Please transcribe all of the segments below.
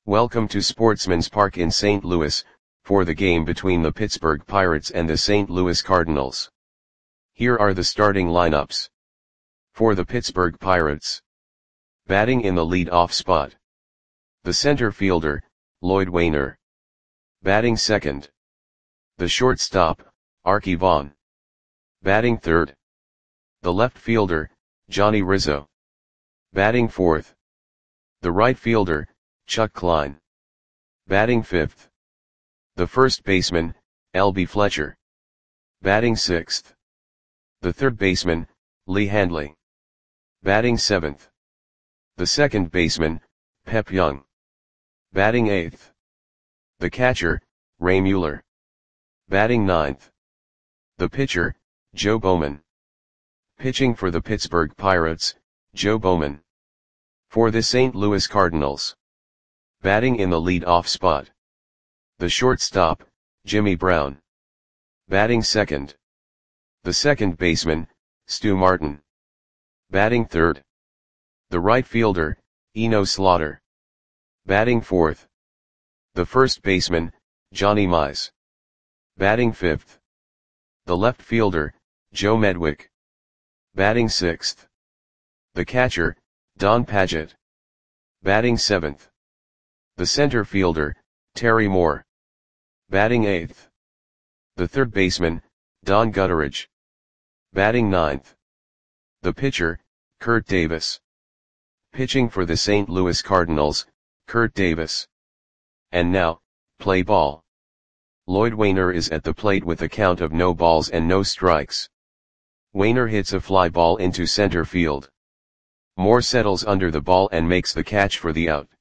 Welcome to Sportsman's Park in St. Louis, for the game between the Pittsburgh Pirates and the St. Louis Cardinals. Here are the starting lineups. For the Pittsburgh Pirates. Batting in the lead-off spot. The center fielder, Lloyd Waner. Batting second. The shortstop, Arky Vaughan. Batting third. The left fielder, Johnny Rizzo. Batting fourth. The right fielder, Chuck Klein. Batting fifth. The first baseman, L.B. Fletcher. Batting sixth. The third baseman, Lee Handley. Batting seventh. The second baseman, Pep Young. Batting eighth. The catcher, Ray Mueller. Batting ninth. The pitcher, Joe Bowman. Pitching for the Pittsburgh Pirates, Joe Bowman. For the St. Louis Cardinals. Batting in the lead-off spot. The shortstop, Jimmy Brown. Batting second. The second baseman, Stu Martin. Batting third. The right fielder, Eno Slaughter. Batting fourth. The first baseman, Johnny Mize. Batting fifth. The left fielder, Joe Medwick. Batting sixth. The catcher, Don Padgett. Batting seventh. The center fielder, Terry Moore. Batting eighth. The third baseman, Don Gutteridge. Batting ninth. The pitcher, Kurt Davis. Pitching for the St. Louis Cardinals, Kurt Davis. And now, play ball. Lloyd Waner is at the plate with a count of no balls and no strikes. Waner hits a fly ball into center field. Moore settles under the ball and makes the catch for the out.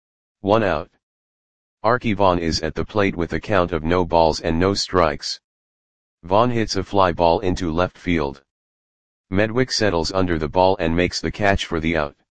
1 out. Arky Vaughan is at the plate with a count of no balls and no strikes. Vaughan hits a fly ball into left field. Medwick settles under the ball and makes the catch for the out.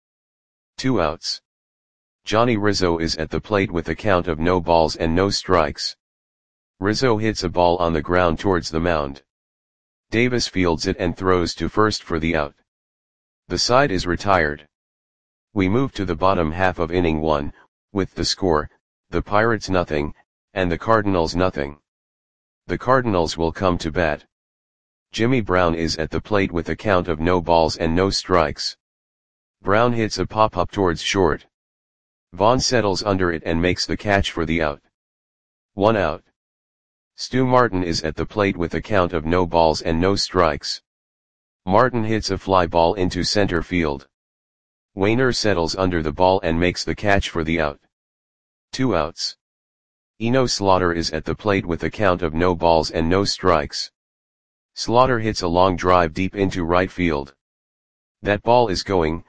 2 outs. Johnny Rizzo is at the plate with a count of no balls and no strikes. Rizzo hits a ball on the ground towards the mound. Davis fields it and throws to first for the out. The side is retired. We move to the bottom half of inning 1, with the score, the Pirates nothing, and the Cardinals nothing. The Cardinals will come to bat. Jimmy Brown is at the plate with a count of no balls and no strikes. Brown hits a pop-up towards short. Vaughan settles under it and makes the catch for the out. 1 out. Stu Martin is at the plate with a count of no balls and no strikes. Martin hits a fly ball into center field. Waner settles under the ball and makes the catch for the out. 2 outs. Eno Slaughter is at the plate with a count of no balls and no strikes. Slaughter hits a long drive deep into right field. That ball is gone.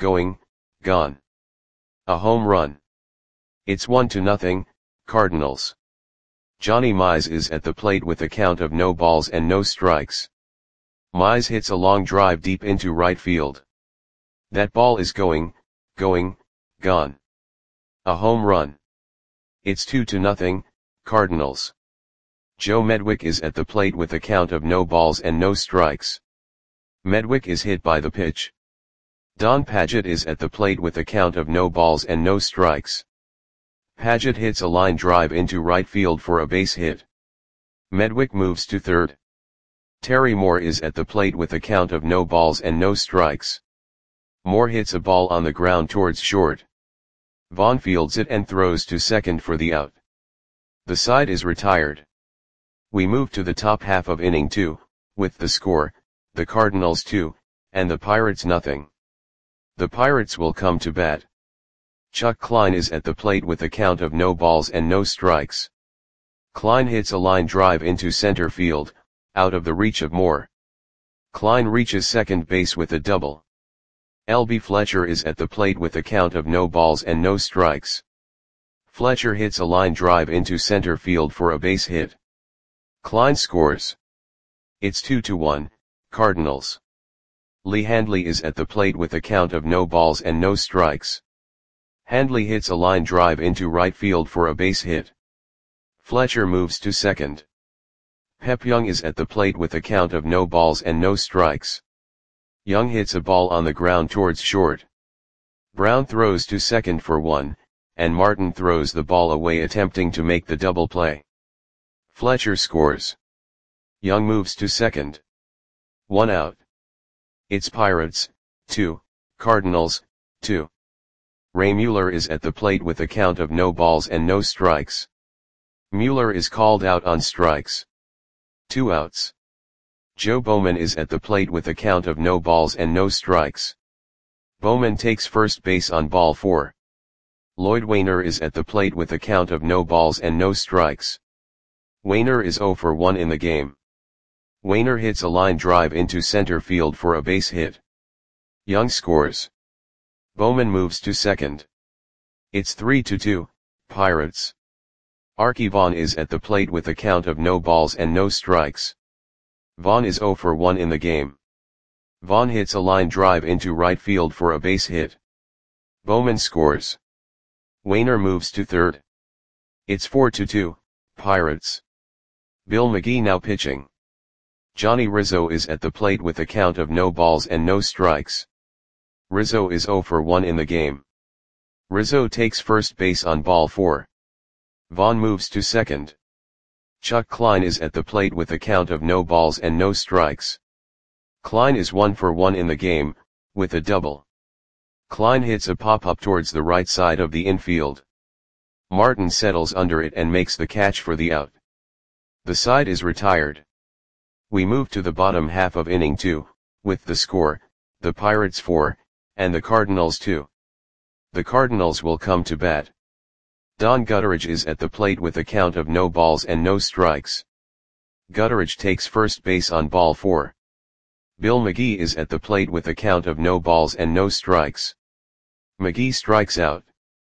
A home run. It's 1-0, Cardinals. Johnny Mize is at the plate with a count of no balls and no strikes. Mize hits a long drive deep into right field. That ball is gone. A home run. It's 2-0, Cardinals. Joe Medwick is at the plate with a count of no balls and no strikes. Medwick is hit by the pitch. Don Padgett is at the plate with a count of no balls and no strikes. Padgett hits a line drive into right field for a base hit. Medwick moves to third. Terry Moore is at the plate with a count of no balls and no strikes. Moore hits a ball on the ground towards short. Vaughan fields it and throws to second for the out. The side is retired. We move to the top half of inning 2, with the score, the Cardinals 2, and the Pirates nothing. The Pirates will come to bat. Chuck Klein is at the plate with a count of no balls and no strikes. Klein hits a line drive into center field, out of the reach of Moore. Klein reaches second base with a double. L.B. Fletcher is at the plate with a count of no balls and no strikes. Fletcher hits a line drive into center field for a base hit. Klein scores. It's 2-1, Cardinals. Lee Handley is at the plate with a count of no balls and no strikes. Handley hits a line drive into right field for a base hit. Fletcher moves to second. Pep Young is at the plate with a count of no balls and no strikes. Young hits a ball on the ground towards short. Brown throws to second for 1, and Martin throws the ball away attempting to make the double play. Fletcher scores. Young moves to second. 1 out. It's Pirates, 2, Cardinals, 2. Ray Mueller is at the plate with a count of no balls and no strikes. Mueller is called out on strikes. 2 outs. Joe Bowman is at the plate with a count of no balls and no strikes. Bowman takes first base on ball 4. Lloyd Wainer is at the plate with a count of no balls and no strikes. Wainer is 0 for 1 in the game. Wainer hits a line drive into center field for a base hit. Young scores. Bowman moves to second. It's 3-2, Pirates. Archie Vaughn is at the plate with a count of no balls and no strikes. Vaughn is 0 for 1 in the game. Vaughn hits a line drive into right field for a base hit. Bowman scores. Wainer moves to third. It's 4-2, Pirates. Bill McGee now pitching. Johnny Rizzo is at the plate with a count of no balls and no strikes. Rizzo is 0 for 1 in the game. Rizzo takes first base on ball 4. Vaughn moves to second. Chuck Klein is at the plate with a count of no balls and no strikes. Klein is 1 for 1 in the game, with a double. Klein hits a pop-up towards the right side of the infield. Martin settles under it and makes the catch for the out. The side is retired. We move to the bottom half of inning 2, with the score, the Pirates 4, and the Cardinals 2. The Cardinals will come to bat. Don Gutteridge is at the plate with a count of no balls and no strikes. Gutteridge takes first base on ball 4. Bill McGee is at the plate with a count of no balls and no strikes. McGee strikes out.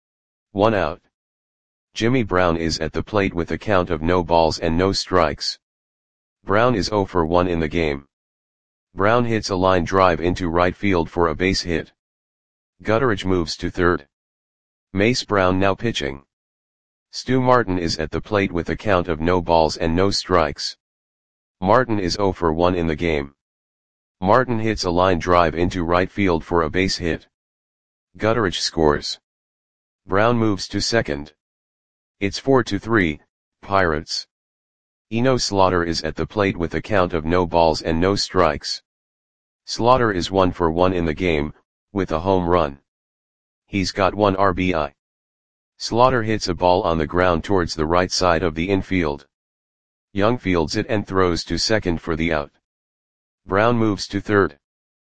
1 out. Jimmy Brown is at the plate with a count of no balls and no strikes. Brown is 0 for 1 in the game. Brown hits a line drive into right field for a base hit. Gutteridge moves to third. Mace Brown now pitching. Stu Martin is at the plate with a count of no balls and no strikes. Martin is 0 for 1 in the game. Martin hits a line drive into right field for a base hit. Gutteridge scores. Brown moves to second. It's 4-3, Pirates. Eno Slaughter is at the plate with a count of no balls and no strikes. Slaughter is 1 for 1 in the game, with a home run. He's got 1 RBI. Slaughter hits a ball on the ground towards the right side of the infield. Young fields it and throws to second for the out. Brown moves to third.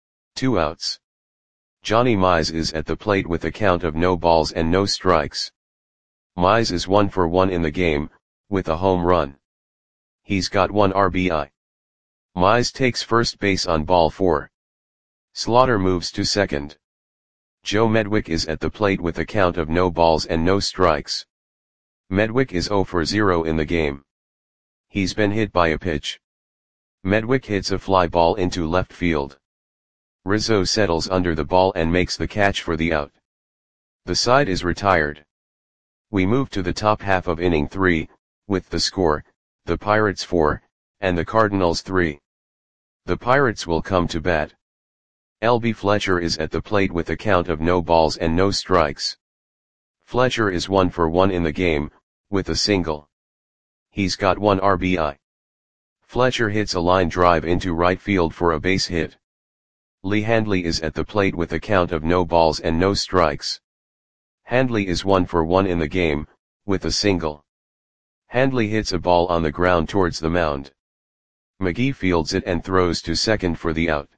2 outs. Johnny Mize is at the plate with a count of no balls and no strikes. Mize is 1 for 1 in the game, with a home run. He's got 1 RBI. Mize takes first base on ball 4. Slaughter moves to second. Joe Medwick is at the plate with a count of no balls and no strikes. Medwick is 0 for 0 in the game. He's been hit by a pitch. Medwick hits a fly ball into left field. Rizzo settles under the ball and makes the catch for the out. The side is retired. We move to the top half of inning 3, with the score, the Pirates 4, and the Cardinals 3. The Pirates will come to bat. L.B. Fletcher is at the plate with a count of no balls and no strikes. Fletcher is 1 for 1 in the game, with a single. He's got 1 RBI. Fletcher hits a line drive into right field for a base hit. Lee Handley is at the plate with a count of no balls and no strikes. Handley is 1 for 1 in the game, with a single. Handley hits a ball on the ground towards the mound. McGee fields it and throws to second for the out.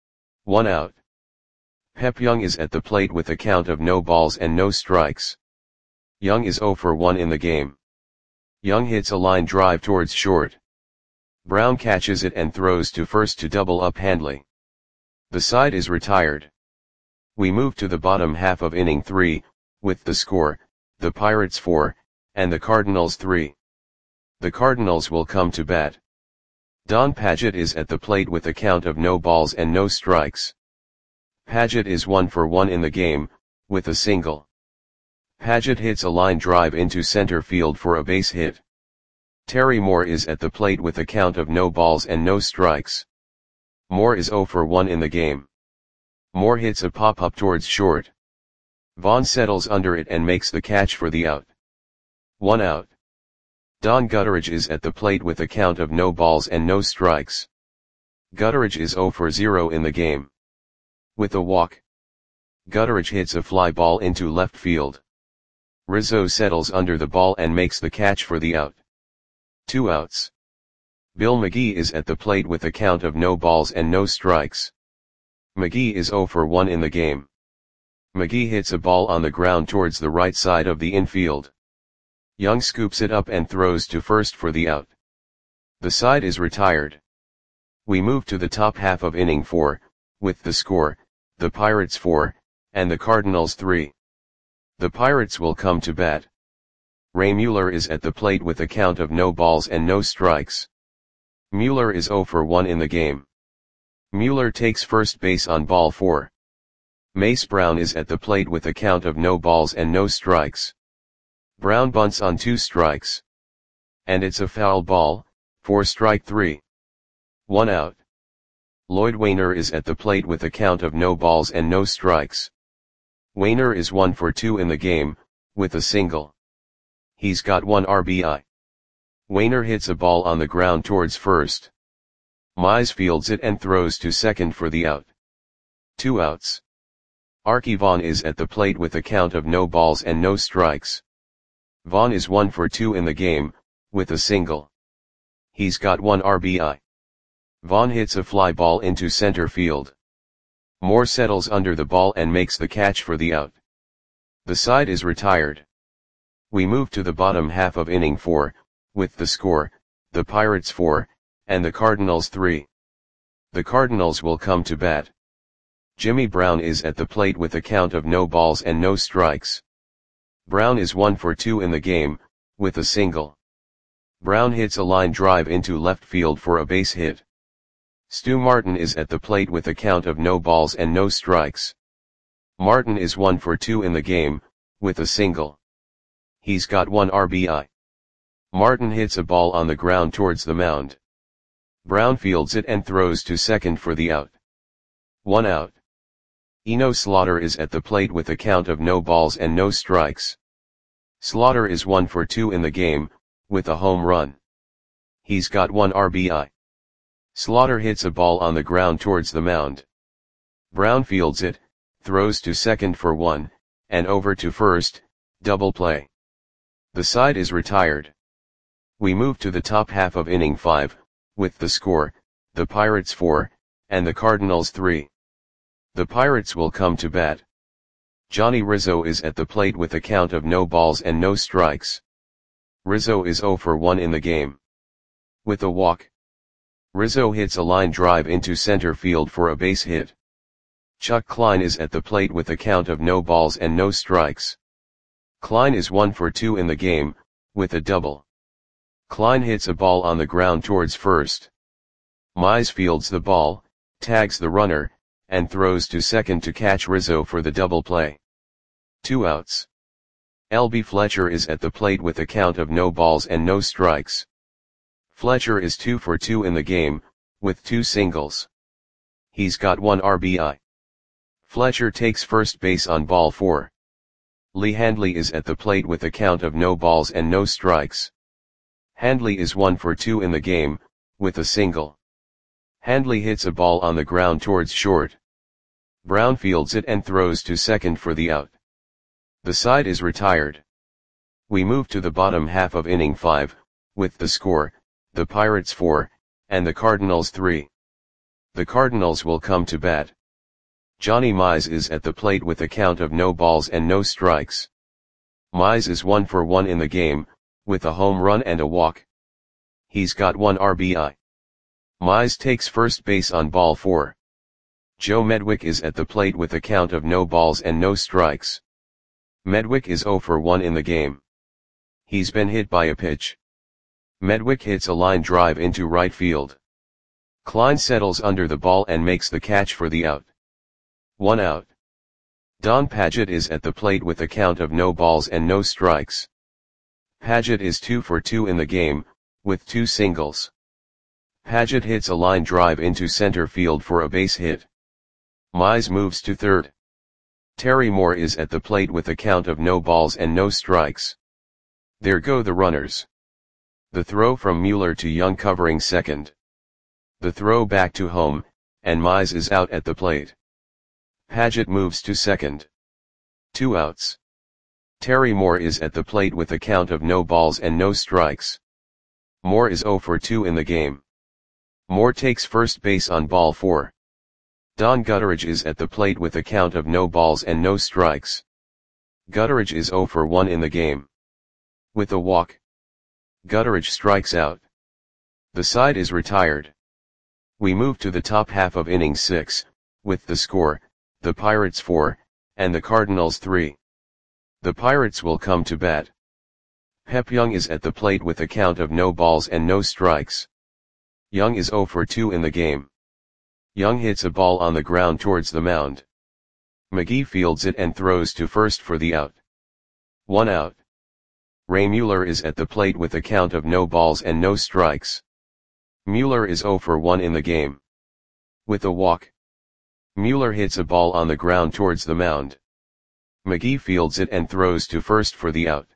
1 out. Pep Young is at the plate with a count of no balls and no strikes. Young is 0 for 1 in the game. Young hits a line drive towards short. Brown catches it and throws to first to double up Handley. The side is retired. We move to the bottom half of inning 3, with the score, the Pirates 4, and the Cardinals 3. The Cardinals will come to bat. Don Padgett is at the plate with a count of no balls and no strikes. Padgett is 1 for 1 in the game, with a single. Padgett hits a line drive into center field for a base hit. Terry Moore is at the plate with a count of no balls and no strikes. Moore is 0 for 1 in the game. Moore hits a pop-up towards short. Vaughn settles under it and makes the catch for the out. 1 out. Don Gutteridge is at the plate with a count of no balls and no strikes. Gutteridge is 0 for 0 in the game. With a walk, Gutteridge hits a fly ball into left field. Rizzo settles under the ball and makes the catch for the out. 2 outs. Bill McGee is at the plate with a count of no balls and no strikes. McGee is 0 for 1 in the game. McGee hits a ball on the ground towards the right side of the infield. Young scoops it up and throws to first for the out. The side is retired. We move to the top half of inning 4, with the score, the Pirates 4, and the Cardinals 3. The Pirates will come to bat. Ray Mueller is at the plate with a count of no balls and no strikes. Mueller is 0 for 1 in the game. Mueller takes first base on ball 4. Mace Brown is at the plate with a count of no balls and no strikes. Brown bunts on 2 strikes. And it's a foul ball, for strike 3. 1 out. Lloyd Wainer is at the plate with a count of no balls and no strikes. Wainer is 1 for 2 in the game, with a single. He's got 1 RBI. Wainer hits a ball on the ground towards first. Mize fields it and throws to second for the out. 2 outs. Arky Vaughan is at the plate with a count of no balls and no strikes. Vaughan is 1 for 2 in the game, with a single. He's got 1 RBI. Vaughan hits a fly ball into center field. Moore settles under the ball and makes the catch for the out. The side is retired. We move to the bottom half of inning 4, with the score, the Pirates 4, and the Cardinals 3. The Cardinals will come to bat. Jimmy Brown is at the plate with a count of no balls and no strikes. Brown is 1 for 2 in the game, with a single. Brown hits a line drive into left field for a base hit. Stu Martin is at the plate with a count of no balls and no strikes. Martin is 1 for 2 in the game, with a single. He's got 1 RBI. Martin hits a ball on the ground towards the mound. Brown fields it and throws to second for the out. 1 out. Eno Slaughter is at the plate with a count of no balls and no strikes. Slaughter is 1 for 2 in the game, with a home run. He's got 1 RBI. Slaughter hits a ball on the ground towards the mound. Brown fields it, throws to second for 1, and over to first, double play. The side is retired. We move to the top half of inning 5, with the score, the Pirates 4, and the Cardinals 3. The Pirates will come to bat. Johnny Rizzo is at the plate with a count of no balls and no strikes. Rizzo is 0 for 1 in the game. With a walk, Rizzo hits a line drive into center field for a base hit. Chuck Klein is at the plate with a count of no balls and no strikes. Klein is 1 for 2 in the game, with a double. Klein hits a ball on the ground towards first. Mize fields the ball, tags the runner, and throws to second to catch Rizzo for the double play. 2 outs. L.B. Fletcher is at the plate with a count of no balls and no strikes. Fletcher is 2 for 2 in the game, with 2 singles. He's got 1 RBI. Fletcher takes first base on ball 4. Lee Handley is at the plate with a count of no balls and no strikes. Handley is 1 for 2 in the game, with a single. Handley hits a ball on the ground towards short. Brown fields it and throws to second for the out. The side is retired. We move to the bottom half of inning 5, with the score, the Pirates 4, and the Cardinals 3. The Cardinals will come to bat. Johnny Mize is at the plate with a count of no balls and no strikes. Mize is 1 for 1 in the game, with a home run and a walk. He's got 1 RBI. Mize takes first base on ball 4. Joe Medwick is at the plate with a count of no balls and no strikes. Medwick is 0 for 1 in the game. He's been hit by a pitch. Medwick hits a line drive into right field. Klein settles under the ball and makes the catch for the out. 1 out. Don Padgett is at the plate with a count of no balls and no strikes. Padgett is 2 for 2 in the game, with 2 singles. Padgett hits a line drive into center field for a base hit. Mize moves to third. Terry Moore is at the plate with a count of no balls and no strikes. There go the runners. The throw from Mueller to Young covering second. The throw back to home, and Mize is out at the plate. Paget moves to second. 2 outs. Terry Moore is at the plate with a count of no balls and no strikes. Moore is 0 for 2 in the game. Moore takes first base on ball 4. Don Gutteridge is at the plate with a count of no balls and no strikes. Gutteridge is 0 for 1 in the game. With a walk, Gutteridge strikes out. The side is retired. We move to the top half of inning 6, with the score, the Pirates 4, and the Cardinals 3. The Pirates will come to bat. Pep Young is at the plate with a count of no balls and no strikes. Young is 0 for 2 in the game. Young hits a ball on the ground towards the mound. McGee fields it and throws to first for the out. 1 out. Ray Mueller is at the plate with a count of no balls and no strikes. Mueller is 0 for 1 in the game. With a walk, Mueller hits a ball on the ground towards the mound. McGee fields it and throws to first for the out.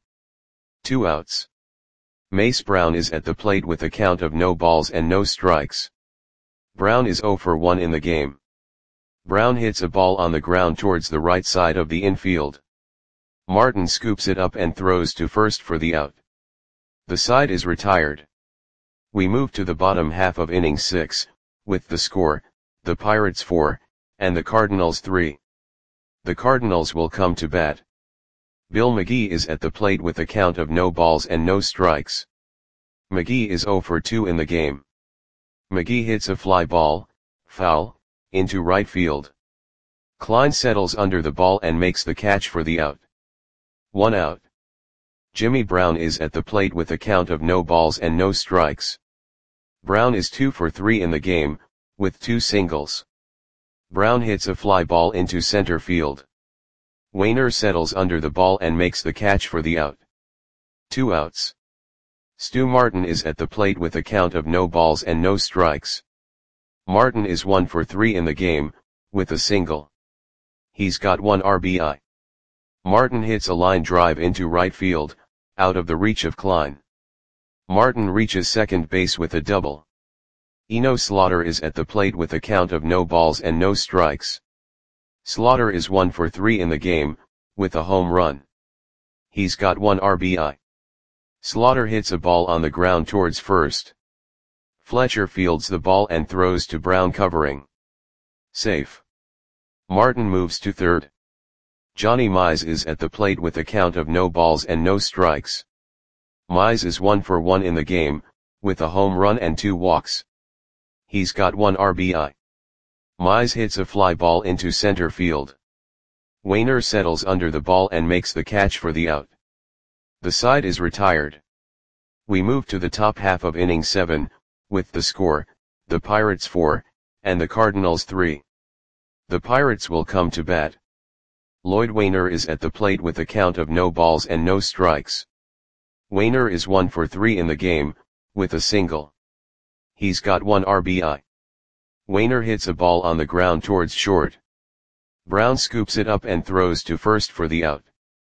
2 outs. Mace Brown is at the plate with a count of no balls and no strikes. Brown is 0 for 1 in the game. Brown hits a ball on the ground towards the right side of the infield. Martin scoops it up and throws to first for the out. The side is retired. We move to the bottom half of inning 6, with the score, the Pirates 4, and the Cardinals 3. The Cardinals will come to bat. Bill McGee is at the plate with a count of no balls and no strikes. McGee is 0 for 2 in the game. McGee hits a fly ball, foul, into right field. Klein settles under the ball and makes the catch for the out. 1 out. Jimmy Brown is at the plate with a count of no balls and no strikes. Brown is 2 for 3 in the game, with 2 singles. Brown hits a fly ball into center field. Wainer settles under the ball and makes the catch for the out. 2 outs. Stu Martin is at the plate with a count of no balls and no strikes. Martin is 1 for 3 in the game, with a single. He's got 1 RBI. Martin hits a line drive into right field, out of the reach of Klein. Martin reaches second base with a double. Eno Slaughter is at the plate with a count of no balls and no strikes. Slaughter is 1 for 3 in the game, with a home run. He's got 1 RBI. Slaughter hits a ball on the ground towards first. Fletcher fields the ball and throws to Brown covering. Safe. Martin moves to third. Johnny Mize is at the plate with a count of no balls and no strikes. Mize is 1 for 1 in the game, with a home run and 2 walks. He's got 1 RBI. Mize hits a fly ball into center field. Wainer settles under the ball and makes the catch for the out. The side is retired. We move to the top half of inning 7, with the score, the Pirates 4, and the Cardinals 3. The Pirates will come to bat. Lloyd Wainer is at the plate with a count of no balls and no strikes. Wainer is 1 for 3 in the game, with a single. He's got 1 RBI. Wainer hits a ball on the ground towards short. Brown scoops it up and throws to first for the out.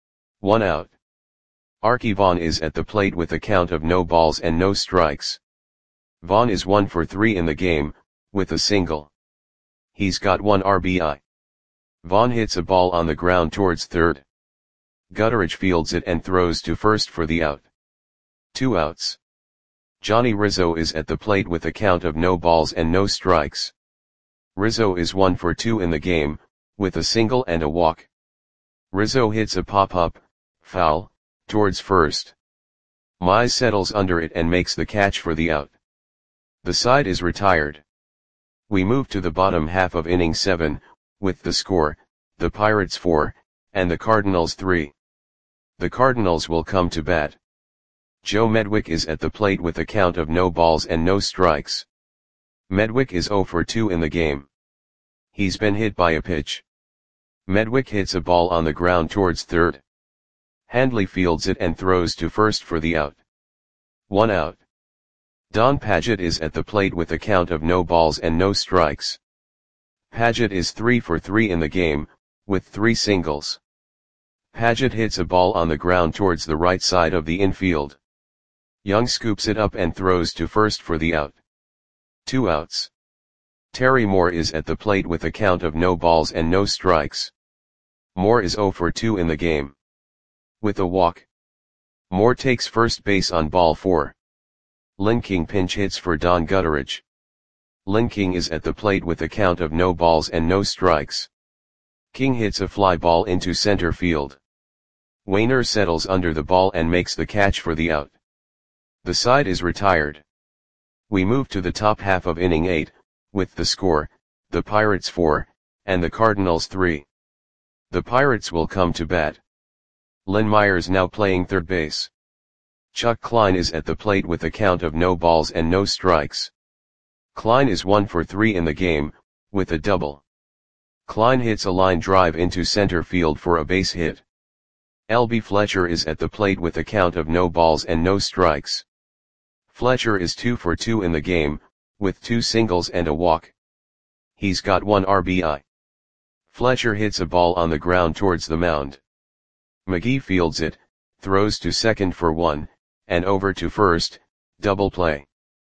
1 out. Archie Vaughn is at the plate with a count of no balls and no strikes. Vaughn is 1 for 3 in the game, with a single. He's got 1 RBI. Vaughn hits a ball on the ground towards third. Gutteridge fields it and throws to first for the out. 2 outs. Johnny Rizzo is at the plate with a count of no balls and no strikes. Rizzo is 1 for 2 in the game, with a single and a walk. Rizzo hits a pop-up, foul, towards first. Mize settles under it and makes the catch for the out. The side is retired. We move to the bottom half of inning 7, with the score, the Pirates 4, and the Cardinals 3. The Cardinals will come to bat. Joe Medwick is at the plate with a count of no balls and no strikes. Medwick is 0 for 2 in the game. He's been hit by a pitch. Medwick hits a ball on the ground towards third. Handley fields it and throws to first for the out. 1 out. Don Paget is at the plate with a count of no balls and no strikes. Paget is 3 for 3 in the game, with 3 singles. Paget hits a ball on the ground towards the right side of the infield. Young scoops it up and throws to first for the out. 2 outs. Terry Moore is at the plate with a count of no balls and no strikes. Moore is 0 for 2 in the game. With a walk, Moore takes first base on ball 4. Lynn King pinch hits for Don Gutteridge. Lynn King is at the plate with a count of no balls and no strikes. King hits a fly ball into center field. Wainer settles under the ball and makes the catch for the out. The side is retired. We move to the top half of inning 8, with the score, the Pirates 4, and the Cardinals 3. The Pirates will come to bat. Len Myers now playing third base. Chuck Klein is at the plate with a count of no balls and no strikes. Klein is 1 for 3 in the game, with a double. Klein hits a line drive into center field for a base hit. L.B. Fletcher is at the plate with a count of no balls and no strikes. Fletcher is 2 for 2 in the game, with 2 singles and a walk. He's got 1 RBI. Fletcher hits a ball on the ground towards the mound. McGee fields it, throws to second for 1, and over to first, double play.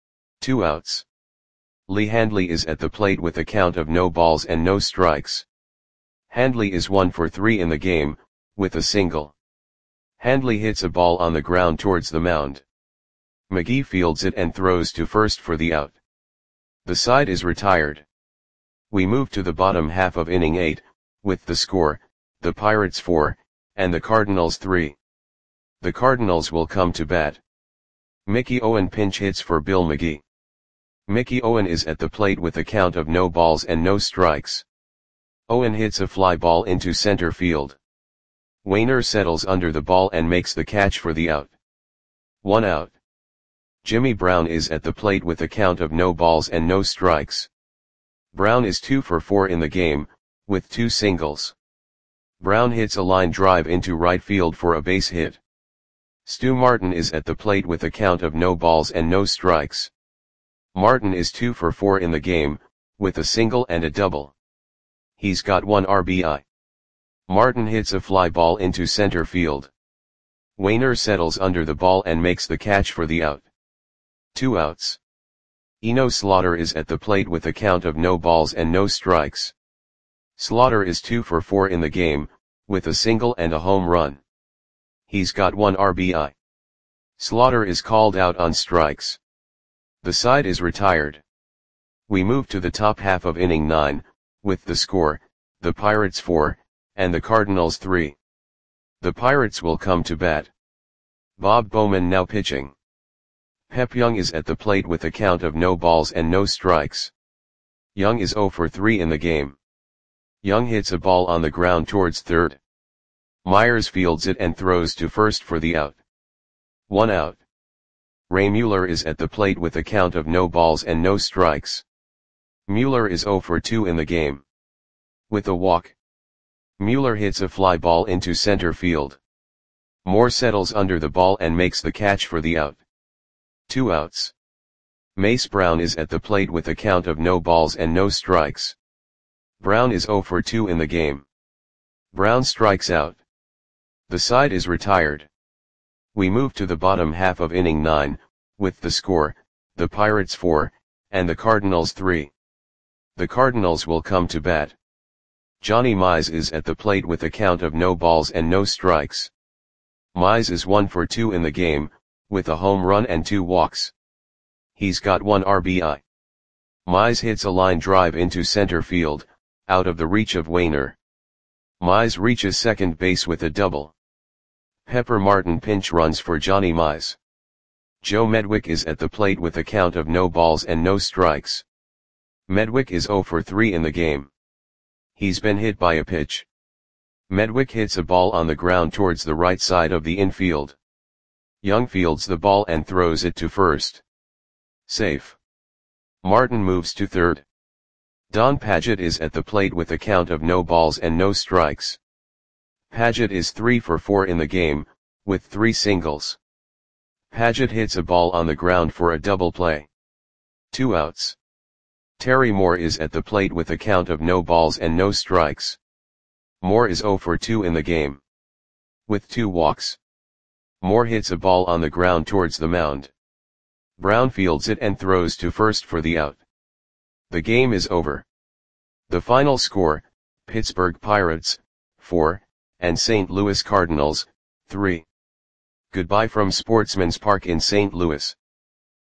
2 outs. Lee Handley is at the plate with a count of no balls and no strikes. Handley is 1 for 3 in the game, with a single. Handley hits a ball on the ground towards the mound. McGee fields it and throws to first for the out. The side is retired. We move to the bottom half of inning 8, with the score, the Pirates 4, and the Cardinals 3. The Cardinals will come to bat. Mickey Owen pinch hits for Bill McGee. Mickey Owen is at the plate with a count of no balls and no strikes. Owen hits a fly ball into center field. Wainer settles under the ball and makes the catch for the out. 1 out. Jimmy Brown is at the plate with a count of no balls and no strikes. Brown is 2 for 4 in the game, with 2 singles. Brown hits a line drive into right field for a base hit. Stu Martin is at the plate with a count of no balls and no strikes. Martin is 2 for 4 in the game, with a single and a double. He's got 1 RBI. Martin hits a fly ball into center field. Wainer settles under the ball and makes the catch for the out. 2 outs. Eno Slaughter is at the plate with a count of no balls and no strikes. Slaughter is 2 for 4 in the game, with a single and a home run. He's got 1 RBI. Slaughter is called out on strikes. The side is retired. We move to the top half of inning 9, with the score, the Pirates 4, and the Cardinals 3. The Pirates will come to bat. Bob Bowman now pitching. Pep Young is at the plate with a count of no balls and no strikes. Young is 0 for 3 in the game. Young hits a ball on the ground towards third. Myers fields it and throws to first for the out. 1 out. Ray Mueller is at the plate with a count of no balls and no strikes. Mueller is 0 for 2 in the game. With a walk, Mueller hits a fly ball into center field. Moore settles under the ball and makes the catch for the out. 2 outs. Mace Brown is at the plate with a count of no balls and no strikes. Brown is 0 for 2 in the game. Brown strikes out. The side is retired. We move to the bottom half of inning 9, with the score, the Pirates 4, and the Cardinals 3. The Cardinals will come to bat. Johnny Mize is at the plate with a count of no balls and no strikes. Mize is 1 for 2 in the game, with a home run and 2 walks. He's got 1 RBI. Mize hits a line drive into center field, out of the reach of Wainer. Mize reaches second base with a double. Pepper Martin pinch runs for Johnny Mize. Joe Medwick is at the plate with a count of no balls and no strikes. Medwick is 0 for 3 in the game. He's been hit by a pitch. Medwick hits a ball on the ground towards the right side of the infield. Young fields the ball and throws it to first. Safe. Martin moves to third. Don Paget is at the plate with a count of no balls and no strikes. Paget is 3 for 4 in the game, with 3 singles. Paget hits a ball on the ground for a double play. 2 outs. Terry Moore is at the plate with a count of no balls and no strikes. Moore is 0 for 2 in the game. With 2 walks. Moore hits a ball on the ground towards the mound. Brown fields it and throws to first for the out. The game is over. The final score, Pittsburgh Pirates, 4, and St. Louis Cardinals, 3. Goodbye from Sportsman's Park in St. Louis.